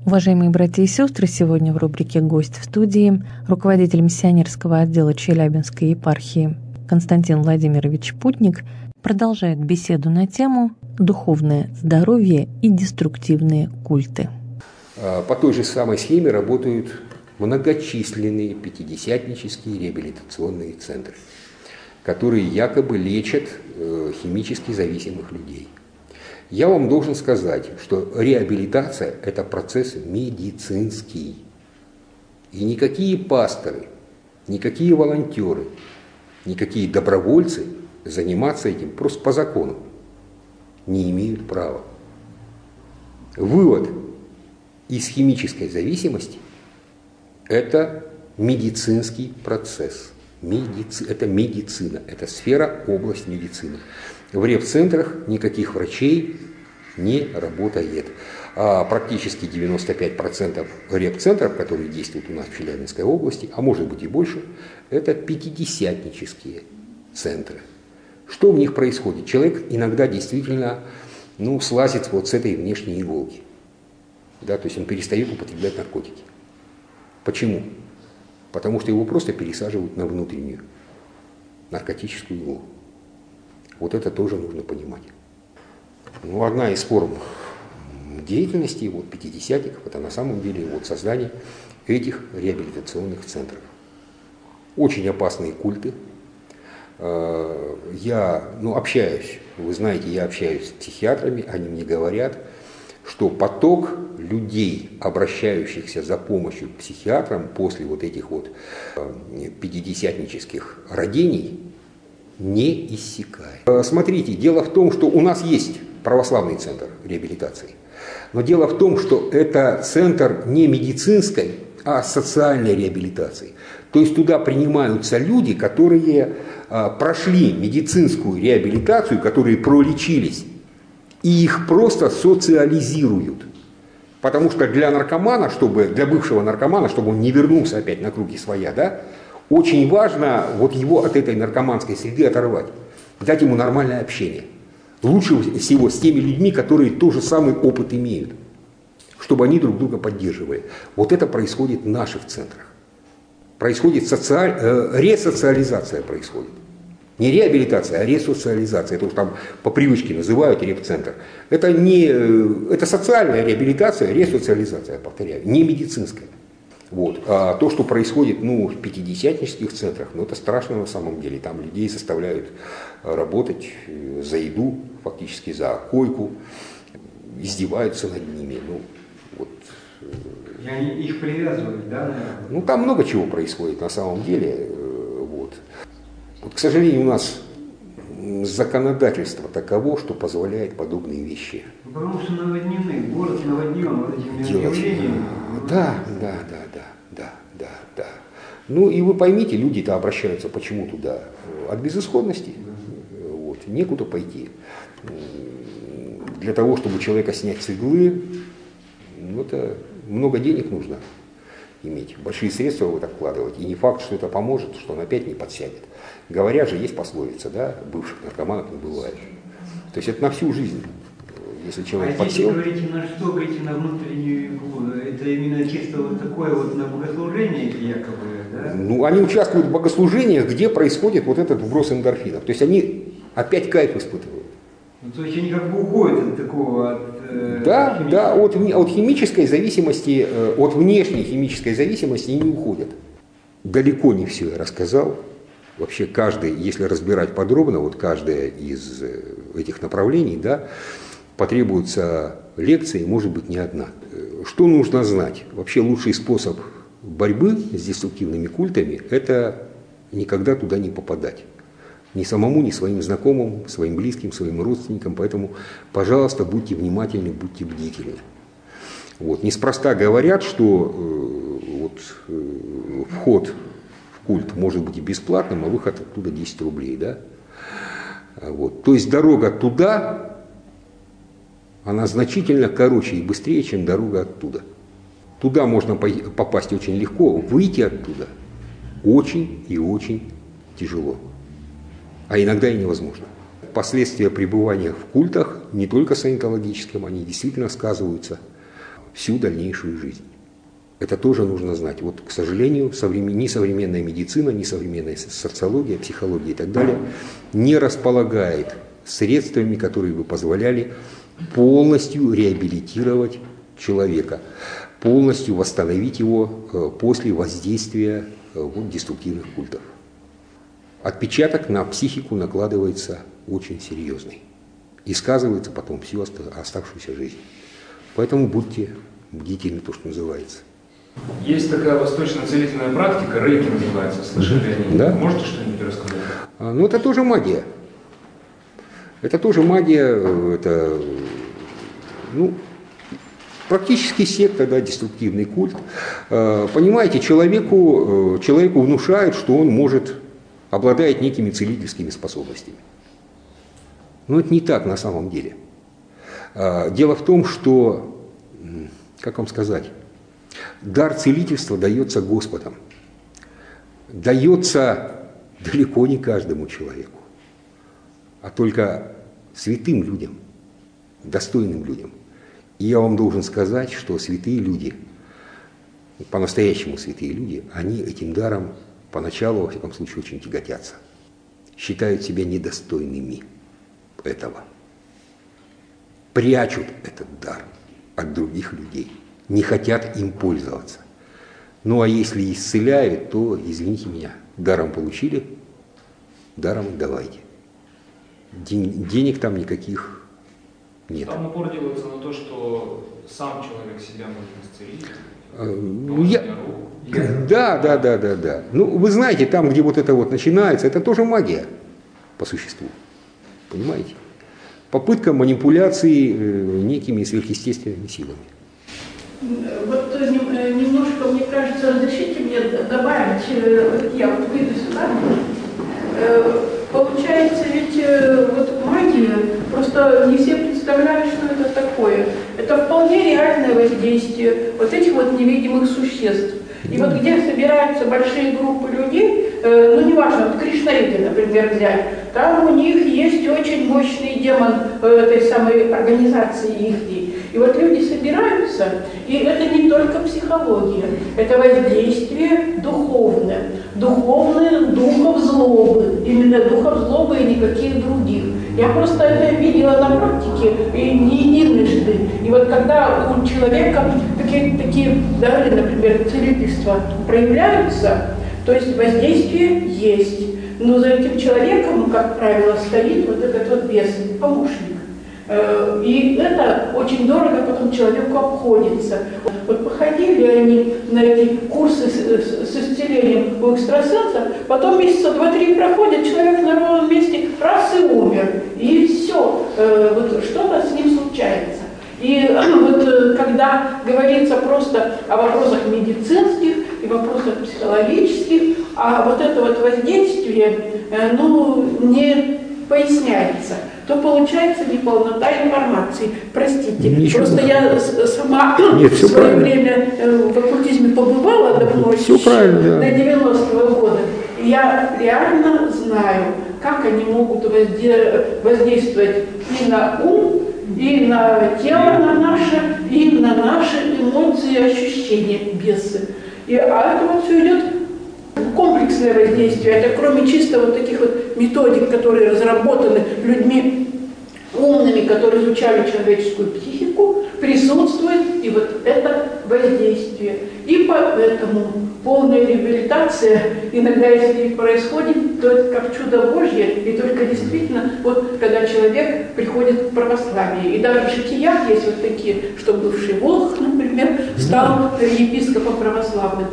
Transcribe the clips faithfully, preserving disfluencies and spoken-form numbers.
Уважаемые братья и сестры, сегодня в рубрике «Гость в студии» руководитель миссионерского отдела Челябинской епархии Константин Владимирович Путник продолжает беседу на тему «Духовное здоровье и деструктивные культы». По той же самой схеме работают многочисленные пятидесятнические реабилитационные центры, которые якобы лечат химически зависимых людей. Я вам должен сказать, что реабилитация – это процесс медицинский. И никакие пасторы, никакие волонтеры, никакие добровольцы заниматься этим просто по закону не имеют права. Вывод из химической зависимости – это медицинский процесс. Медици... Это медицина, это сфера, область медицины. В реп-центрах никаких врачей не работает. А практически девяносто пять процентов реп-центров, которые действуют у нас в Челябинской области, а может быть и больше, это пятидесятнические центры. Что в них происходит? Человек иногда действительно ну, слазит вот с этой внешней иголки. Да, то есть он перестает употреблять наркотики. Почему? Потому что его просто пересаживают на внутреннюю наркотическую иглу. Вот это тоже нужно понимать. Ну, одна из форм деятельности вот, пятидесятников – это на самом деле вот, создание этих реабилитационных центров. Очень опасные культы. Я ну, общаюсь, вы знаете, я общаюсь с психиатрами, они мне говорят, что поток людей, обращающихся за помощью к психиатрам после вот этих вот пятидесятнических родений, не иссякает. Смотрите, дело в том, что у нас есть православный центр реабилитации, но дело в том, что это центр не медицинской, а социальной реабилитации. То есть туда принимаются люди, которые прошли медицинскую реабилитацию, которые пролечились, и их просто социализируют. Потому что для наркомана, чтобы, для бывшего наркомана, чтобы он не вернулся опять на круги своя, да, очень важно вот его от этой наркоманской среды оторвать, дать ему нормальное общение. Лучше всего с теми людьми, которые тот же самый опыт имеют, чтобы они друг друга поддерживали. Вот это происходит в наших центрах. Происходит социаль... э, ресоциализация происходит. Не реабилитация, а ресоциализация. Это уж там по привычке называют реп-центр. Это, не, это социальная реабилитация, ресоциализация, повторяю, не медицинская. Вот. А то, что происходит ну, в пятидесятнических центрах, ну, это страшно на самом деле. Там людей заставляют работать за еду, фактически за койку, издеваются над ними. Ну, вот. И они их привязывают, да? Наверное? Ну, там много чего происходит на самом деле. Вот. Вот, к сожалению, у нас законодательство таково, что позволяет подобные вещи. Потому что наводнены, город наводнен вот этими делать. объявлениями. Да, да, да, да, да, да, да. Ну и вы поймите, люди-то обращаются почему туда? От безысходности. Вот, некуда пойти. Для того, чтобы человека снять с иглы, ну, это много денег нужно иметь, большие средства в это вкладывать. И не факт, что это поможет, что он опять не подсядет. Говорят же, есть пословица, да, бывших наркоманов не бывает. То есть это на всю жизнь. Если человек а подсел... А говорите, на что говорите, на внутреннюю иглу? Это именно чисто вот такое вот на богослужение якобы, да? Ну, они участвуют в богослужениях, где происходит вот этот вброс эндорфинов. То есть они опять кайф испытывают. Ну, то есть они как бы уходят от такого... От, э, да, да, от, от химической зависимости, от внешней химической зависимости не уходят. Далеко не все я рассказал. Вообще каждый, если разбирать подробно, вот каждое из этих направлений, да, потребуется лекция, может быть, не одна. Что нужно знать? Вообще лучший способ борьбы с деструктивными культами – это никогда туда не попадать. Ни самому, ни своим знакомым, своим близким, своим родственникам. Поэтому, пожалуйста, будьте внимательны, будьте бдительны. Вот. Неспроста говорят, что э, вот, э, вход в культ может быть и бесплатным, а выход оттуда десять рублей. Да? Вот. То есть дорога туда, она значительно короче и быстрее, чем дорога оттуда. Туда можно попасть очень легко, выйти оттуда очень и очень тяжело. А иногда и невозможно. Последствия пребывания в культах, не только саентологическим, они действительно сказываются всю дальнейшую жизнь. Это тоже нужно знать. Вот, к сожалению, современ... ни современная медицина, ни современная социология, психология и так далее не располагает средствами, которые бы позволяли полностью реабилитировать человека, полностью восстановить его после воздействия вот, деструктивных культов. Отпечаток на психику накладывается очень серьезный и сказывается потом всю оставшуюся жизнь. Поэтому будьте бдительны, то, что называется. Есть такая восточная целительная практика, рейки называется, слышали о ней? Да? Можете что-нибудь рассказать? А, ну, это тоже магия. Это тоже магия, это, ну, практически секта, да, деструктивный культ. А, понимаете, человеку, человеку внушают, что он может, обладает некими целительскими способностями. Но это не так на самом деле. А, дело в том, что, как вам сказать, дар целительства дается Господом. Дается далеко не каждому человеку, а только святым людям, достойным людям. И я вам должен сказать, что святые люди, по-настоящему святые люди, они этим даром поначалу, во всяком случае, очень тяготятся. Считают себя недостойными этого. Прячут этот дар от других людей. Не хотят им пользоваться. Ну а если исцеляют, то, извините меня, даром получили, даром и давайте. Ден- денег там никаких нет. Там упор делается на то, что сам человек себя может исцелить. Ну, я... Да, да, да, да, да. Ну, вы знаете, там, где вот это вот начинается, это тоже магия по существу. Понимаете? Попытка манипуляции некими сверхъестественными силами. Вот немножко, мне кажется, разрешите мне добавить, я вот выйду сюда. Получается, ведь вот магия, просто не все представляют, что это такое. Это вполне реальное воздействие вот этих вот невидимых существ. И вот где собираются большие группы людей, э, ну неважно, вот кришнаиты, например, взять, там у них есть очень мощный демон э, этой самой организации их. И вот люди собираются, и это не только психология, это воздействие духовное. Духовное духов злобы, именно духов злобы и никаких других. Я просто это видела на практике и не единожды. И вот когда у человека такие, такие дары, например, целительства проявляются, то есть воздействие есть. Но за этим человеком, как правило, стоит вот этот вот бес, помощник. И это очень дорого потом человеку обходится. Вот походили они на эти курсы с, с, с исцелением у экстрасенса, потом месяца два-три проходит, человек на ровном месте раз и умер. И все, вот что-то с ним случается. И вот когда говорится просто о вопросах медицинских и вопросах психологических, а вот это вот воздействие, ну, не поясняется, то получается неполнота информации. Простите, Ничего. Просто я сама Нет, в свое правильно. время в оккультизме побывала давно, Все еще правильно, да. до девяностого года. И я реально знаю, как они могут возде... воздействовать и на ум, и на тело на наше, и на наши эмоции, ощущения, бесы. И, а это вот все идет комплексное воздействие. Это кроме чисто вот таких вот методик, которые разработаны людьми умными, которые изучали человеческую психику, присутствует и вот это воздействие. И поэтому полная реабилитация, иногда если и происходит, то это как чудо Божье, и только действительно, вот когда человек приходит к православию. И даже в житиях есть вот такие, что бывший Волх, например, стал епископом православным.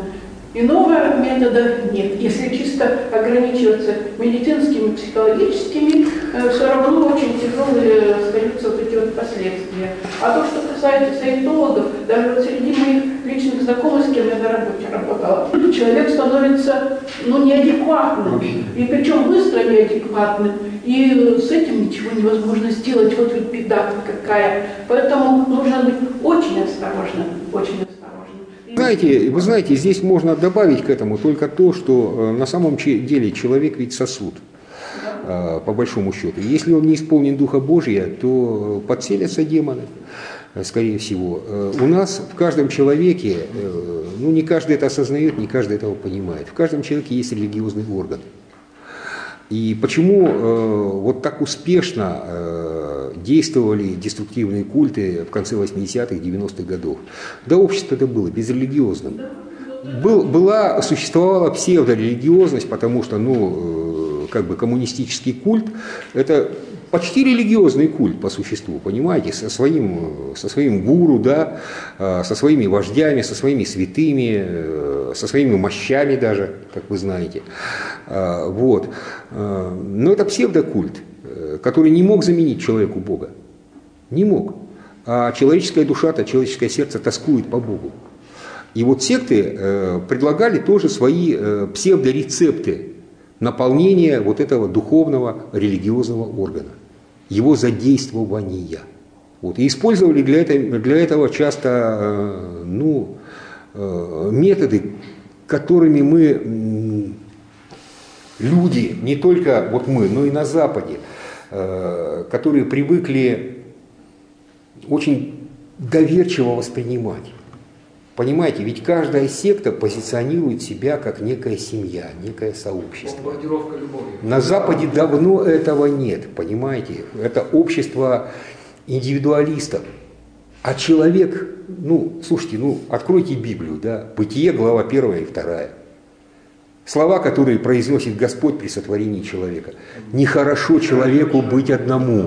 Иного метода нет. Если чисто ограничиваться медицинскими, психологическими, э, все равно очень тяжелые остаются вот эти вот последствия. А то, что касается саентологов, даже вот среди моих личных знакомых, с кем я на работе работала, человек становится, ну, неадекватным. И причем быстро неадекватным. И с этим ничего невозможно сделать. Вот ведь беда какая. Поэтому нужно быть очень осторожным, очень осторожным. Знаете, вы знаете, здесь можно добавить к этому только то, что на самом деле человек ведь сосуд, по большому счету. Если он не исполнен Духа Божия, то подселятся демоны. скорее всего. У нас в каждом человеке, ну не каждый это осознает, не каждый этого понимает, в каждом человеке есть религиозный орган. И почему э, вот так успешно э, действовали деструктивные культы в конце восьмидесятых, девяностых годов? Да, общество это было безрелигиозным. Был, была, существовала псевдорелигиозность, потому что, ну, э, как бы коммунистический культ – это почти религиозный культ по существу, понимаете, со своим, со своим гуру, да, э, со своими вождями, со своими святыми, э, со своими мощами даже, как вы знаете. Э, вот. Э, но это псевдокульт, э, который не мог заменить человеку Бога. Не мог. А человеческая душа-то, человеческое сердце тоскует по Богу. И вот секты э, предлагали тоже свои э, псевдорецепты наполнения вот этого духовного религиозного органа, его задействования. Вот. И использовали для этого, для этого часто э, ну, э, методы, которыми мы, э, люди, не только вот мы, но и на Западе, э, которые привыкли очень доверчиво воспринимать. Понимаете, ведь каждая секта позиционирует себя как некая семья, некое сообщество. Бомбардировка любовью. На Западе давно этого нет, понимаете. Это общество индивидуалистов. А человек, ну, слушайте, ну, откройте Библию, да, Бытие, глава первая и вторая. Слова, которые произносит Господь при сотворении человека. Нехорошо человеку быть одному.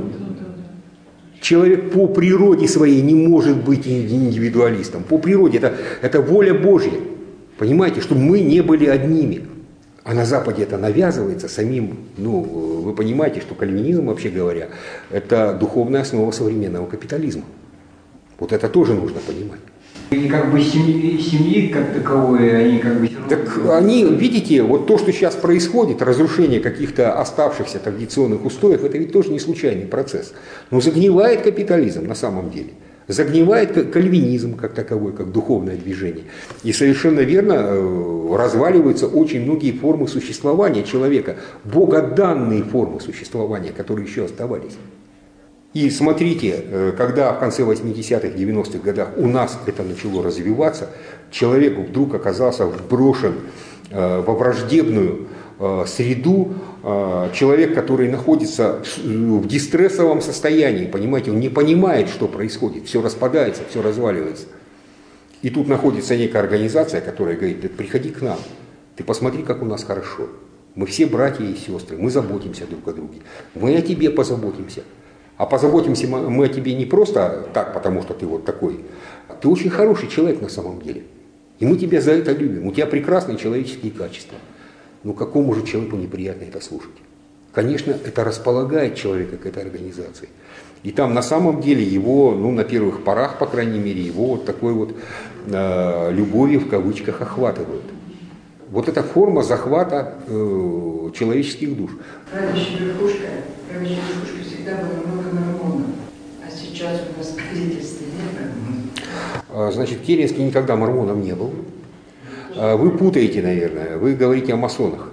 Человек по природе своей не может быть индивидуалистом. По природе это, это воля Божья. Понимаете, чтобы мы не были одними. А на Западе это навязывается самим. Ну, вы понимаете, что кальвинизм, вообще говоря, это духовная основа современного капитализма. Вот это тоже нужно понимать. И как бы семьи, семьи как таковые, они как бы... Так они, видите, вот то, что сейчас происходит, разрушение каких-то оставшихся традиционных устоев, это ведь тоже не случайный процесс. Но загнивает капитализм на самом деле. Загнивает кальвинизм как таковой, как духовное движение. И совершенно верно разваливаются очень многие формы существования человека, богоданные формы существования, которые еще оставались. И смотрите, когда в конце восьмидесятых, девяностых годах у нас это начало развиваться, человек вдруг оказался вброшен во враждебную среду, человек, который находится в дистрессовом состоянии, понимаете, он не понимает, что происходит, все распадается, все разваливается. И тут находится некая организация, которая говорит: приходи к нам, ты посмотри, как у нас хорошо. Мы все братья и сестры, мы заботимся друг о друге, мы о тебе позаботимся. А позаботимся мы о тебе не просто так, потому что ты вот такой. Ты очень хороший человек на самом деле. И мы тебя за это любим. У тебя прекрасные человеческие качества. Но какому же человеку неприятно это слушать? Конечно, это располагает человека к этой организации. И там на самом деле его, ну на первых порах, по крайней мере, его вот такой вот э, любовью в кавычках охватывают. Вот эта форма захвата э, человеческих душ. Правящая верхушка, правящая верхушка всегда было много мормонов, а сейчас у нас правительства нет. Значит, в Керенске никогда мормоном не был. Вы путаете, наверное, вы говорите о масонах.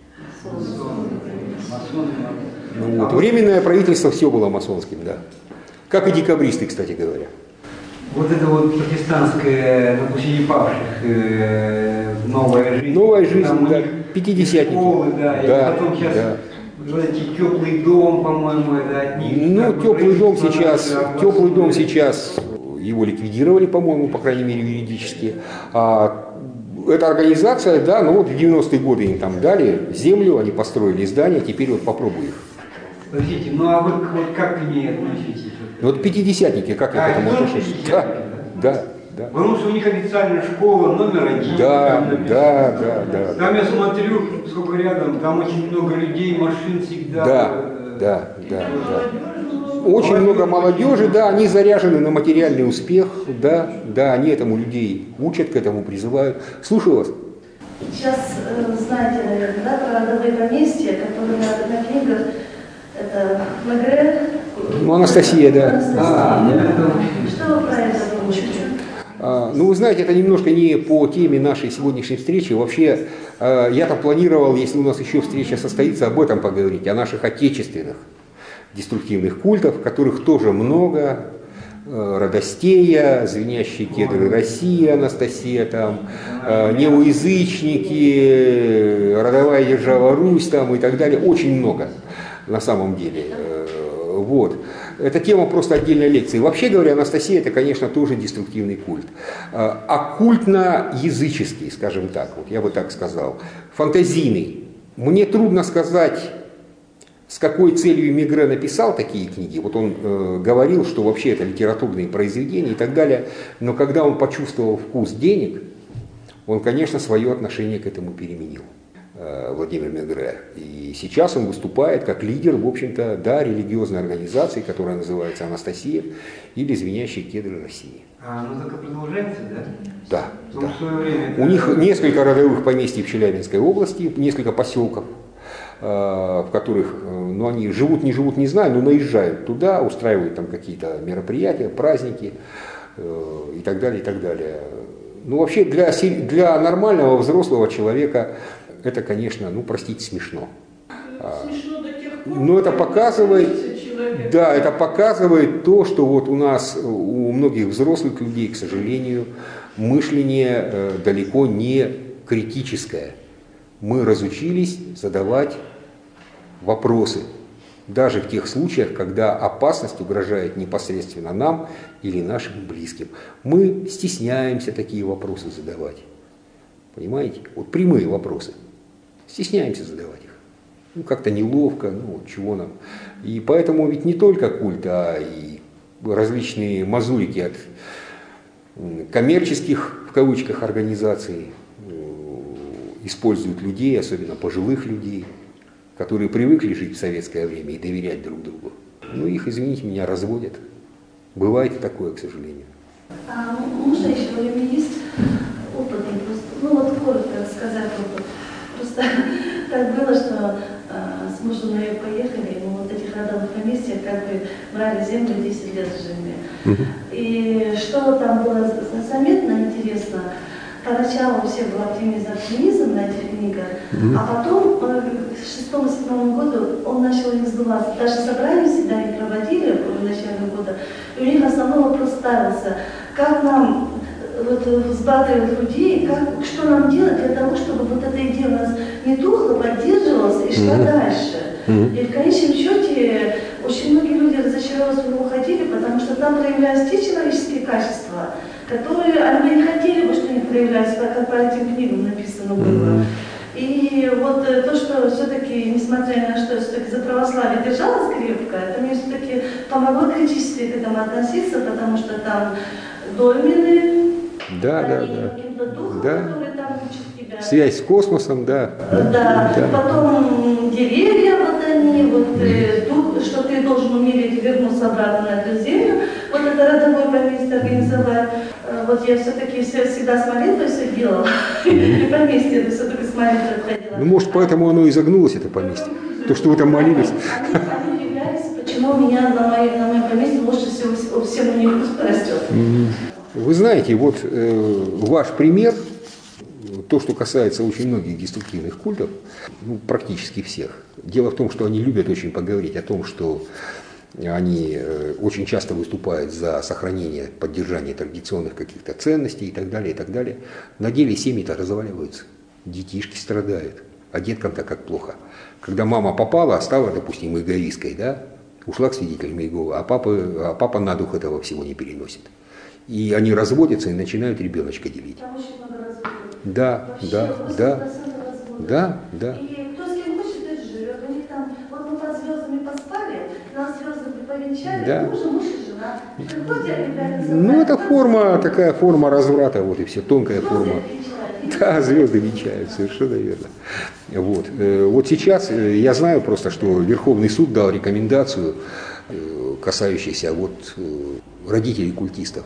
Ну, вот. Временное правительство все было масонским, да. Как и декабристы, кстати говоря. Вот это вот протестантское напущение павших, э, новая жизнь. Новая жизнь, да, пятидесятники. Школы, да, да, и потом сейчас, да. знаете, теплый дом, по-моему, это от них. Ну, теплый дом сейчас, теплый дом сейчас, его ликвидировали, по-моему, по крайней мере, юридически. А эта организация, да, ну вот в девяностые годы им там дали землю, они построили здание, теперь вот попробуй их. Подождите, ну а вы вот как к ней относитесь? Вот пятидесятники, как а, к этому относитесь? Да, да, да. Потому что у них официальная школа номер один. Да, там, да, да, да. Там я смотрю, сколько рядом, там очень много людей, машин всегда. Да, да, да, да. Очень много молодежи, да, они заряжены на материальный успех, да, да, они этому людей учат, к этому призывают. Слушаю вас. Сейчас, знаете, наверное, да, про родовые поместья, которые на книгах, это Мегре. Ну, Анастасия, да. Анастасия. А, что вы про это думаете? А, ну, вы знаете, это немножко не по теме нашей сегодняшней встречи. Вообще, я там планировал, если у нас еще встреча состоится, об этом поговорить, о наших отечественных деструктивных культов, которых тоже много, Родостея, звенящие кедры России, Анастасия, там, неоязычники, родовая держава Русь там, и так далее. Очень много на самом деле. Вот. Это тема просто отдельной лекции. Вообще говоря, Анастасия это, конечно, тоже деструктивный культ. Оккультно-языческий, скажем так, вот я бы так сказал. Фантазийный. Мне трудно сказать, с какой целью Мегре написал такие книги. Вот он э, говорил, что вообще это литературные произведения и так далее. Но когда он почувствовал вкус денег, он, конечно, свое отношение к этому переменил. Э, Владимир Мегре. И сейчас он выступает как лидер, в общем-то, да, религиозной организации, которая называется «Анастасия» или «Звенящие кедры России». А оно только продолжается, да? Да. Да. В свое время У них несколько родовых поместий в Челябинской области, несколько поселков, в которых, ну, они живут, не живут, не знаю, но наезжают туда, устраивают там какие-то мероприятия, праздники и так далее, и так далее. Ну, вообще для, для нормального взрослого человека это, конечно, ну, простите, смешно. Смешно до тех пор, но это показывает, человек. да, это показывает то, что вот у нас, у многих взрослых людей, к сожалению, мышление далеко не критическое. Мы разучились задавать вопросы, даже в тех случаях, когда опасность угрожает непосредственно нам или нашим близким. Мы стесняемся такие вопросы задавать. Понимаете? Вот прямые вопросы. Стесняемся задавать их. Ну, как-то неловко, ну, вот чего нам. И поэтому ведь не только культ, а и различные мазурики от коммерческих, в кавычках, организаций используют людей, особенно пожилых людей, которые привыкли жить в советское время и доверять друг другу. Ну, их, извините меня, разводят. Бывает и такое, к сожалению. А можно еще есть опытный, просто, ну вот коротко сказать опыт. Просто так было, что э, с мужем мы поехали, мы вот этих родовых поместьях как бы брали землю, десять лет жили. Uh-huh. И что там было заметно, интересно, поначалу у всех был оптимизм, оптимизм на этих книгах, mm-hmm. а потом к шестому-седьмому году он начал их сдуваться. Даже собрания всегда не проводили в начале года. И у них основной вопрос ставился, как нам вот, взбадривать людей, как, что нам делать для того, чтобы вот эта идея у нас не тухла, поддерживалась и шла mm-hmm. дальше. Mm-hmm. И в конечном счете очень многие люди разочаровались, уходили, потому что там проявлялись те человеческие качества, которые они не хотели бы, что они проявлялись, как по этим книгам написано было. Mm-hmm. И вот то, что все-таки, несмотря ни на что, все-таки за православие держалось крепко, это мне все-таки помогло критически к этому относиться, потому что там дольмены, да, да, да. каким-то духом, да. который там учит тебя. Связь с космосом, да. Да, да. Потом деревья, вот они, вот mm-hmm. дух, что ты должен умереть и вернуться обратно на эту землю, вот это родовое поместье организовать. Вот я все-таки всегда с молитвой все делала, и поместье это все-таки с молитвой ходила. Ну, может, поэтому оно и загнулось, это поместье. То, что вы там молились. Они, они удивлялись, почему у меня на моем, на моем поместье лучше всего, всем у них растет. Вы знаете, вот э, ваш пример, то, что касается очень многих деструктивных культов, ну, практически всех. Дело в том, что они любят очень поговорить о том, что они очень часто выступают за сохранение, поддержание традиционных каких-то ценностей и так далее, и так далее. На деле семьи-то разваливаются, детишки страдают, а деткам-то как плохо. Когда мама попала, стала, допустим, эгоисткой, да, ушла к свидетелям Иеговы, а папа, а папа на дух этого всего не переносит. И они разводятся и начинают ребеночка делить. Там очень много разводов. Да, вообще, да, да, да, да. И кто с кем хочет, тот живет. У них там, вот мы под звездами поспали, нас звезды повенчали, да. муж, муж и жена. Приходят, ну, это форма, такая форма разврата, вот и все, тонкая звезды форма. Венчают. Да, звезды венчают, совершенно верно. Вот. вот сейчас я знаю просто, что Верховный суд дал рекомендацию, касающуюся вот родителей культистов,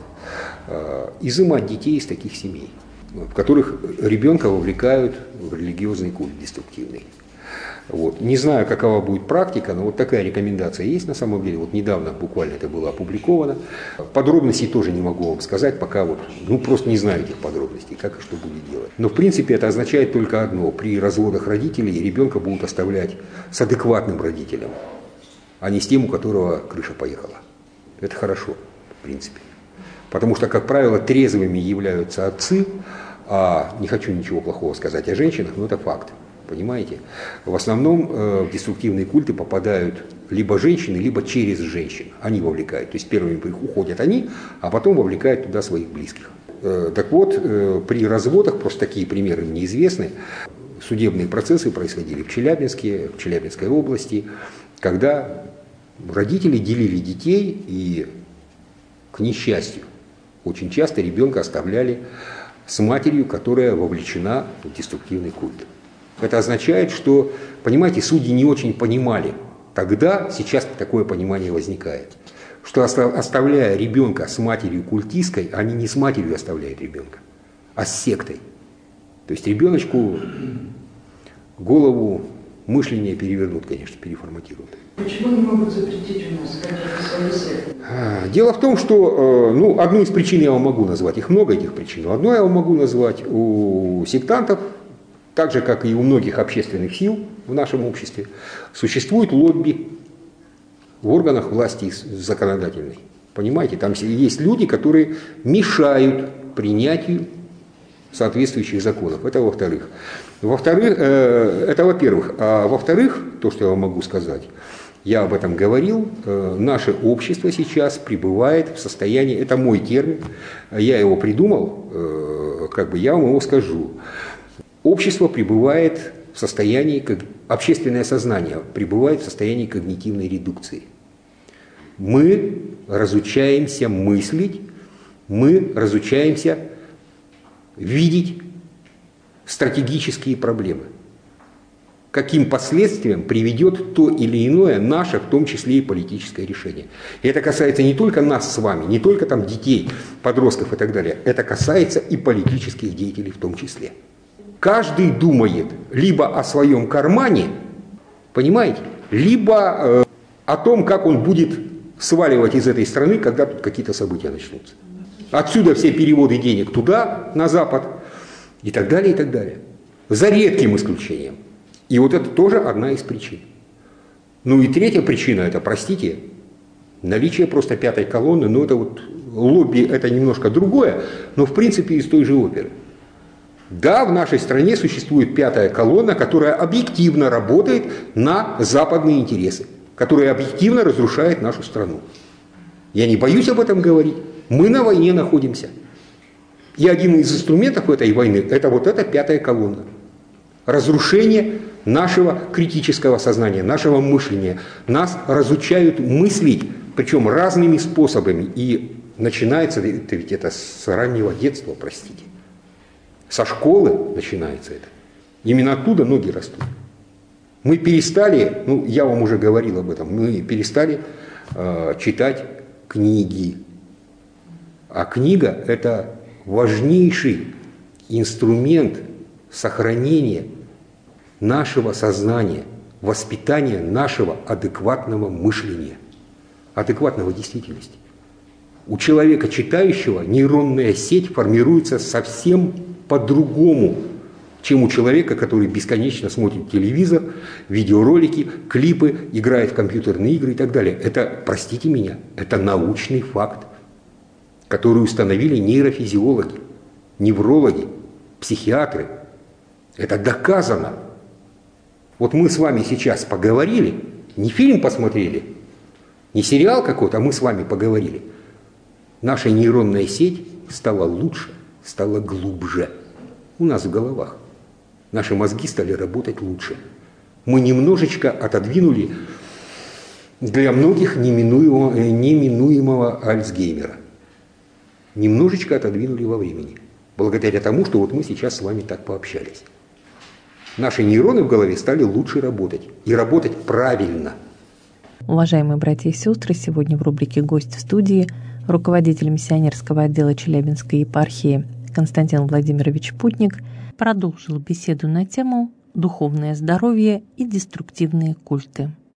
изымать детей из таких семей, в которых ребенка вовлекают в религиозный культ деструктивный. Вот. Не знаю, какова будет практика, но вот такая рекомендация есть на самом деле. Вот недавно буквально это было опубликовано. Подробностей тоже не могу вам сказать, пока вот, ну просто не знаю этих подробностей, как и что будет делать. Но в принципе это означает только одно. При разводах родителей ребенка будут оставлять с адекватным родителем, а не с тем, у которого крыша поехала. Это хорошо. в принципе. Потому что, как правило, трезвыми являются отцы, а не хочу ничего плохого сказать о женщинах, но это факт, понимаете? В основном э, в деструктивные культы попадают либо женщины, либо через женщин. Они вовлекают, то есть первыми уходят они, а потом вовлекают туда своих близких. Э, так вот, э, при разводах, просто такие примеры мне известны, судебные процессы происходили в Челябинске, в Челябинской области, когда родители делили детей и, к несчастью, очень часто ребенка оставляли с матерью, которая вовлечена в деструктивный культ. Это означает, что, понимаете, судьи не очень понимали тогда, сейчас такое понимание возникает, что оставляя ребенка с матерью культисткой, они не с матерью оставляют ребенка, а с сектой. То есть ребеночку голову, мышление перевернут, конечно, переформатируют. Почему не могут запретить у нас какие-то свои секты? Дело в том, что ну, одну из причин я вам могу назвать, их много этих причин, но одну я вам могу назвать: у сектантов, так же как и у многих общественных сил в нашем обществе, существует лобби в органах власти законодательной. Понимаете, там есть люди, которые мешают принятию соответствующих законов. Это во-вторых. Во-вторых, э, это во-первых. А во-вторых, то, что я вам могу сказать, я об этом говорил, э, наше общество сейчас пребывает в состоянии, это мой термин, я его придумал, э, как бы я вам его скажу. Общество пребывает в состоянии, как, общественное сознание пребывает в состоянии когнитивной редукции. Мы разучаемся мыслить, мы разучаемся видеть стратегические проблемы. Каким последствиям приведет то или иное наше, в том числе и политическое решение. И это касается не только нас с вами, не только там детей, подростков и так далее. Это касается и политических деятелей в том числе. Каждый думает либо о своем кармане, понимаете, либо э, о том, как он будет сваливать из этой страны, когда тут какие-то события начнутся. Отсюда все переводы денег туда, на Запад, и так далее, и так далее. За редким исключением. И вот это тоже одна из причин. Ну и третья причина, это, простите, наличие просто пятой колонны, но это вот лобби, это немножко другое, но в принципе из той же оперы. Да, в нашей стране существует пятая колонна, которая объективно работает на западные интересы, которая объективно разрушает нашу страну. Я не боюсь об этом говорить. Мы на войне находимся. И один из инструментов этой войны – это вот эта пятая колонна. Разрушение нашего критического сознания, нашего мышления. Нас разучают мыслить, причем разными способами. И начинается это ведь это с раннего детства, простите. Со школы начинается это. Именно оттуда ноги растут. Мы перестали, ну я вам уже говорил об этом, мы перестали э, читать книги. А книга – это важнейший инструмент сохранения нашего сознания, воспитания нашего адекватного мышления, адекватного действительности. У человека, читающего, нейронная сеть формируется совсем по-другому, чем у человека, который бесконечно смотрит телевизор, видеоролики, клипы, играет в компьютерные игры и так далее. Это, простите меня, это научный факт, который установили нейрофизиологи, неврологи, психиатры. Это доказано. Вот мы с вами сейчас поговорили, не фильм посмотрели, не сериал какой-то, а мы с вами поговорили. Наша нейронная сеть стала лучше, стала глубже. У нас в головах. Наши мозги стали работать лучше. Мы немножечко отодвинули для многих неминуемого, неминуемого Альцгеймера. Немножечко отодвинули во времени. Благодаря тому, что вот мы сейчас с вами так пообщались. Наши нейроны в голове стали лучше работать. И работать правильно. Уважаемые братья и сестры, сегодня в рубрике «Гость в студии» руководитель миссионерского отдела Челябинской епархии Константин Владимирович Путник продолжил беседу на тему «Духовное здоровье и деструктивные культы».